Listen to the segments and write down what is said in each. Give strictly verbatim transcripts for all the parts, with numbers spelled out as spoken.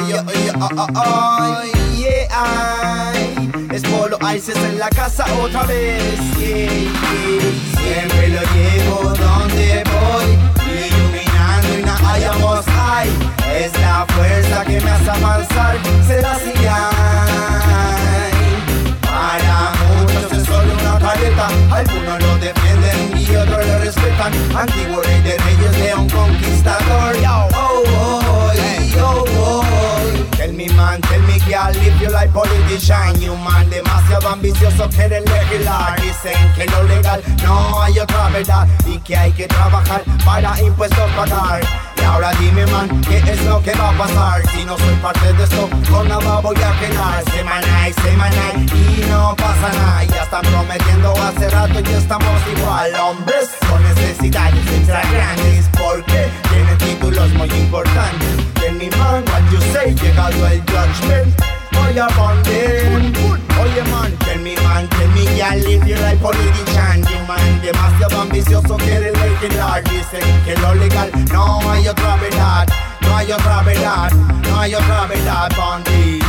yo, yo, oh, oh, oh, yeah, ay. Es Polo Ices en la casa otra vez, yeah, yeah. Siempre lo llevo donde voy, iluminando y nada hayamos ay. Es la fuerza que me hace avanzar, será así ay. Para muchos es solo una careta, algunos lo defienden y otros lo respetan. Antiguo rey de reyes, león conquistador. Oh, oh, oh, oh. Tell me man, tell me girl, if you like politician. You man demasiado ambicioso, quieren legislar. Dicen que lo legal no hay otra verdad y que hay que trabajar para impuestos pagar. Y ahora dime man, ¿qué es lo que va a pasar? Si no soy parte de esto, con nada voy a quedar. Semana y semana y no pasa nada. Ya están prometiendo hace rato y estamos igual. Hombres con necesidades extra grandes porque tienen títulos muy importantes. Tell me man, what you say, llegado el judgment. Voy a poner, oye man, tell me man, tell me girl, if you like politician. You man, demasiado ambicioso, quiere legislar. Dicen que lo legal no hay otra verdad, no hay otra verdad, no hay otra verdad, Bondi.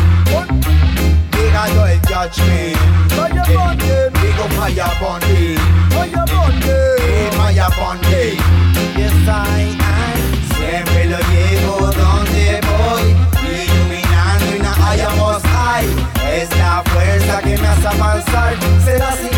Llegado el judgment, vaya Bondi, digo vaya Bondi, vaya Bondi, vaya Bondi. Yes I am, siempre lo llevo donde voy, iluminando y nada hayamos ay. Es la fuerza que me hace avanzar, será así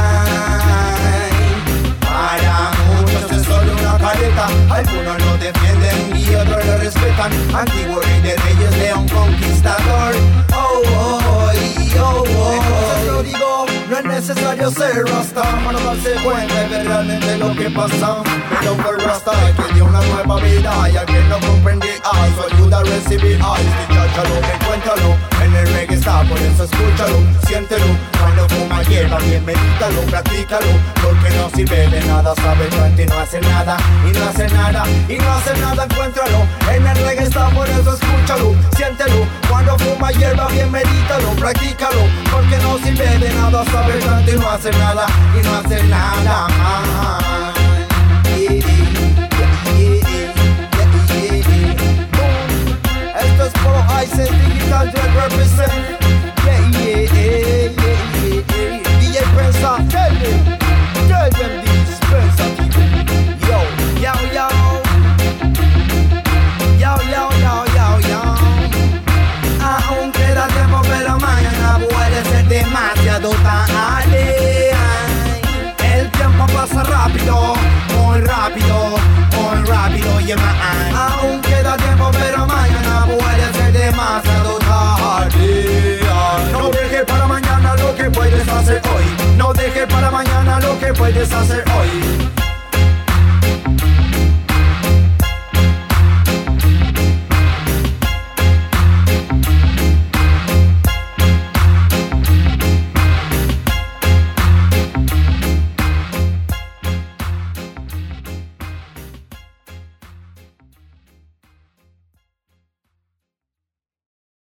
ay. Para muchos es solo una careta, algunos lo defienden y otros lo respetan. Antiguo rey de reyes, león conquistador. Oh, oh, oh, oh, oh. Entonces lo digo, no es necesario ser rasta para darse cuenta de realmente lo que pasa. Pero fue rasta el que dio una nueva vida y al que no comprendí ay, su ayuda a recibir ay. Escúchalo, encuéntralo, en el reggae está, por eso escúchalo, siéntelo. Cuando fuma hierba, bien medítalo, practícalo, porque no sirve de nada saber tanto y no hacer nada, y no hacer nada, y no hacer nada, encuéntralo. En el reggae está, por eso escúchalo, siéntelo. Cuando fuma hierba, bien medítalo, practícalo, porque no sirve de nada saber tanto y no hacer nada, y no hacer nada más. Yeah, yeah, yeah, yeah, yeah. Esto es Polo Ices Digital Dread Represent. Yeah, yeah, yeah, yeah, yeah. D J Pensa, tell them, tell them this Pensa people. Yo, yo, yo, yo, yo, yo, yo, yo. Aún queda tiempo pero mañana puede ser demasiado tarde. El tiempo pasa rápido, muy rápido, muy rápido, yeah man. Aún queda tiempo pero mañana puede ser demasiado tarde. No dejes para mañana lo que puedes hacer hoy. No dejes para mañana lo que puedes hacer hoy.